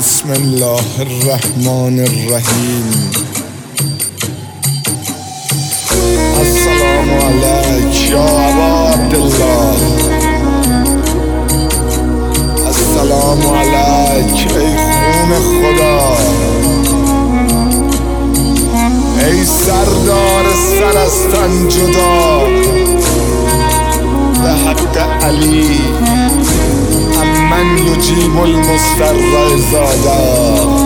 بسم الله الرحمن الرحیم. السلام علیک یا ابا عبدالله. السلام علیک ای خون خدا، ای سردار سر از تن جدا. به حق علی امن یجیب المضطر اذا دعا.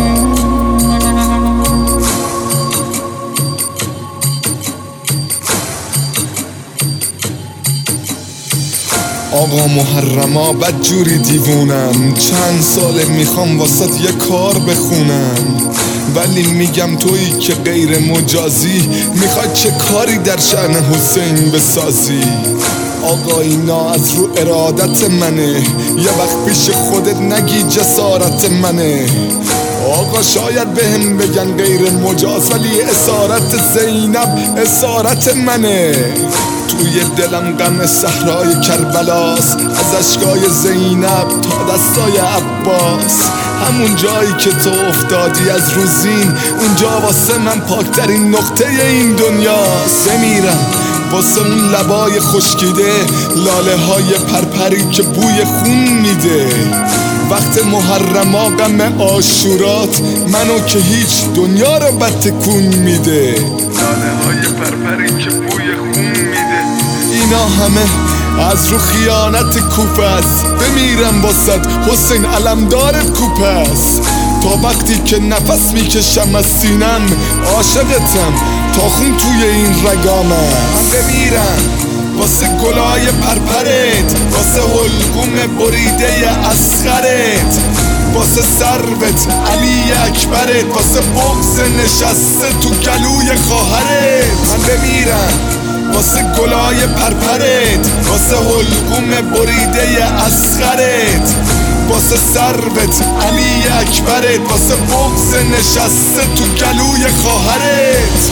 آقا محرما بدجوری دیوونم، چند ساله میخوام واسط یه کار بخونم، ولی میگم تویی که غیر مجازی میخوای چه کاری در شأن حسین بسازی. آقا اینا از رو ارادت منه، یه وقت پیش خودت نگی جسارت منه. آقا شاید بهم بگن غیر مجاز، ولی اسارت زینب اسارت منه. توی دلم غم صحرای کربلاست، از اشکای زینب تا دستای عباس. همون جایی که تو افتادی از روزین، اونجا واسه من پاکترین نقطه این دنیاست. بمیرم واسه اون لبای خشکیده، لاله های پرپری که بوی خون میده. وقت محرما غم عاشورات، منو که هیچ دنیا رو بد تکون میده. لاله های پرپری که بوی خون میده، اینا همه از رو خیانت کوپه است. بمیرم واسد حسین علمدارت کوپه است. تا وقتی که نفس میکشم از سینم، عاشقتم تا خون توی این رگامه. من بمیرم واسه گلای پرپرت، واسه حلقوم بریده اصغرت، واسه سروت علی اکبرت، واسه بغض نشسته تو گلوی خواهرت. من بمیرم واسه گلای پرپرت، واسه حلقوم بریده اصغرت، واسه سروت علی اکبرت، واسه بغض نشسته تو گلوی خواهرت.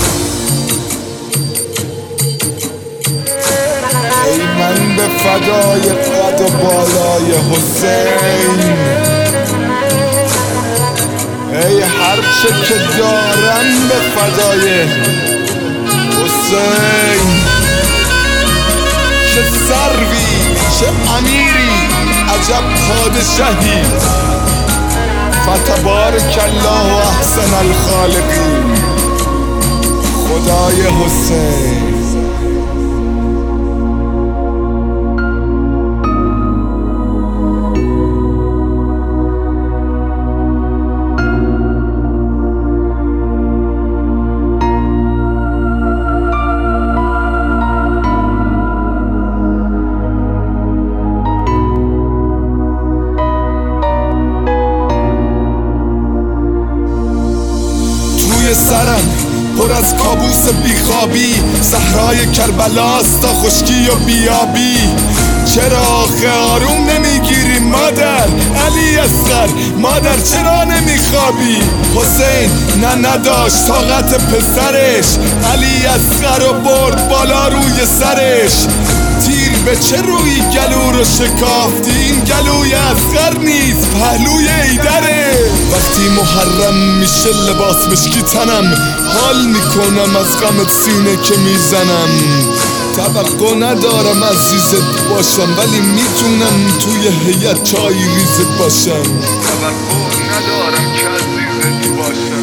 ای من به فدای قد و بالای حسین، ای هرچه که دارم به فدای حسین. چه سروی چه امیری، عجب پادشاهی، فتبارک الله احسن الخالقین. خدای حسین. سرم پر از کابوس بیخوابی، صحرای کربلاست تا خشکی و بیابی. چرا آخه آروم نمیگیری مادر؟ علی اصغر مادر چرا نمیخوابی؟ حسین نداشت طاقت پسرش، علی اصغر رو برد بالا روی سرش. تیر به چه روی گلو رو شکافتی؟ این گلوی اصغر نیست پهلوی ایدره. وقتی محرم میشه لباس مشکی تنم، حال میکنم از غمت سینه که میزنم. توقع ندارم عزیزت باشم، ولی میتونم توی هیئت چای ریزت باشم. توقع ندارم که عزیزت باشم.